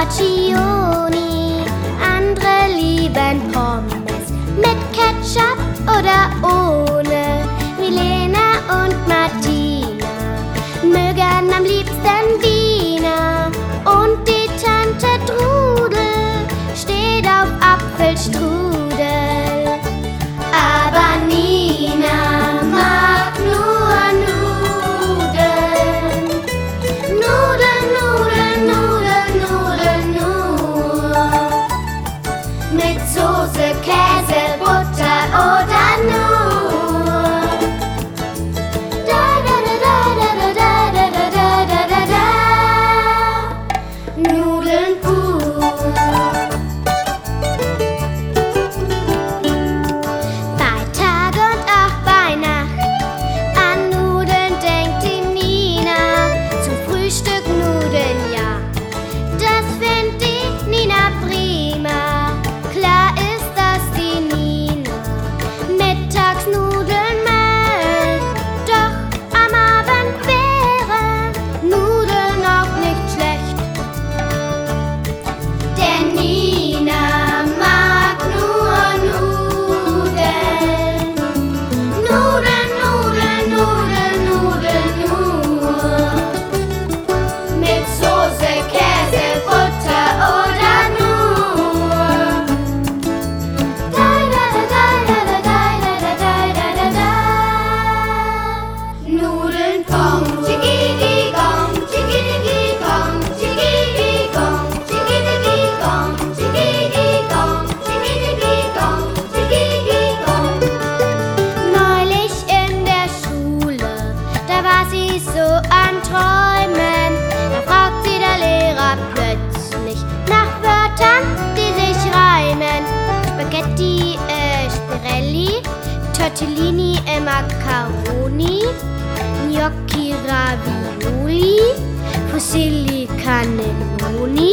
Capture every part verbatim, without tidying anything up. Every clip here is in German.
Formaggini. Andere lieben Pommes mit Ketchup oder ohne. Milena und Martina mögen am liebsten Wiener. Und die Tante Trudel steht auf Apfelstrudel. Aber Nina mag nur Nudeln. Nudeln, Nudeln, Nudeln, Nudeln nur. Mit Soße, Käse, Butter oder nur. Da, da, da, da, da, da, da, da, da, da, da. Nudeln pur. Bei Tag und auch bei Nacht an Nudeln denkt die Nina. Zum Frühstück Nudeln, ja, das findet die Nina prima. Klar ist, dass die Nina mittags Nudeln mag. Doch am Abend wären Nudeln auch nicht schlecht. Denn Nina mag nur Nudeln. Nudeln, Nudeln, Nudeln, Nudeln nur. Mit Soße, Käse, Butter oder nur. Da, da, da, da, da, da, da, da, da, da, da. Nudeln Gong, Chigidi Gong, Chigidi Gong, Chigidi Gong, Chigidi Gong, Chigidi Gong, Chigidi Gong, Chigidi Gong. Neulich in der Schule, da war sie so am Träumen. Da fragt sie der Lehrer plötzlich nach Wörtern, die sich reimen. Spaghetti, äh, Spirelli, Tortellini, äh, Macaroni, Gnocchi, Ravioli, Fusilli, Cannelloni.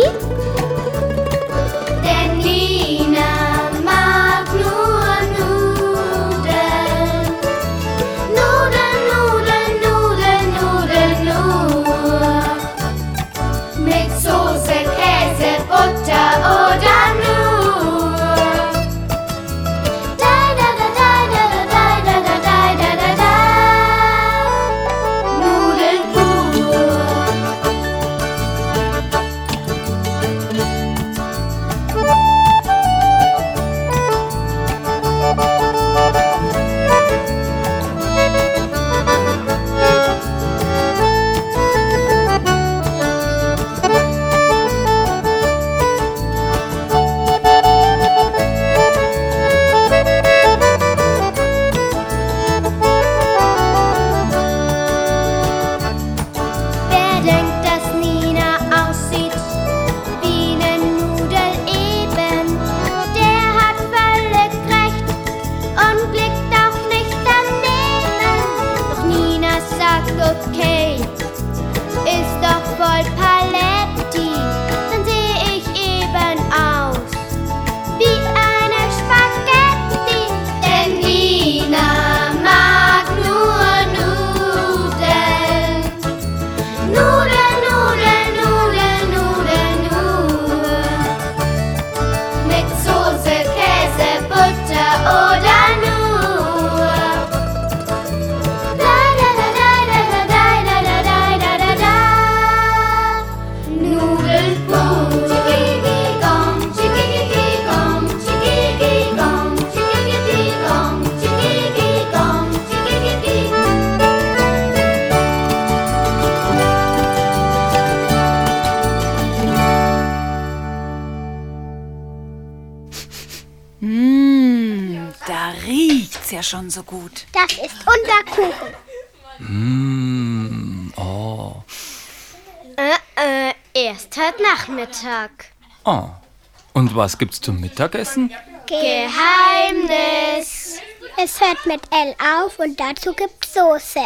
Denn Nina mag nur Nudeln. Nudeln, Nudeln, Nudeln, Nudeln nur. Mit Soße, Käse, Butter oder nur. Da, da, da, da, da, da, da, da, da, da, da, da. Nudeln pur. Wer denkt, dass Nina aussieht wie ne Nudel eben, der hat völlig recht und blickt auch nicht daneben. Doch Nina sagt okay, ist doch voll Paletti, dann sehe ich eben aus wie eine Spaghetti. Denn Nina mag nur Nudeln. Nudeln, Nudeln, Nudeln, Nudeln nur. Mit Soße, Käse, Butter oder nur. Da, da, da, da, da, da, da, da, da, da, da, da. Nudeln pur. Chigidi Gong, Chigidi Gong, Chigidi Gong, Chigidi Gong, Chigidi Gong, Chigidi Gong. Mmh, da riecht's ja schon so gut. Das ist unser Kuchen. Mmh, oh. Äh, äh, erst heute Nachmittag. Oh. Und was gibt's zum Mittagessen? Geheimnis. Es hört mit L auf und dazu gibt's Soße.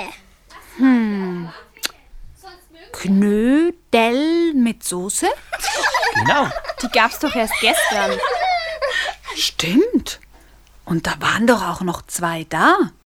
Knödel mit Soße? Genau. Die gab's doch erst gestern. Stimmt. Und da waren doch auch noch zwei da.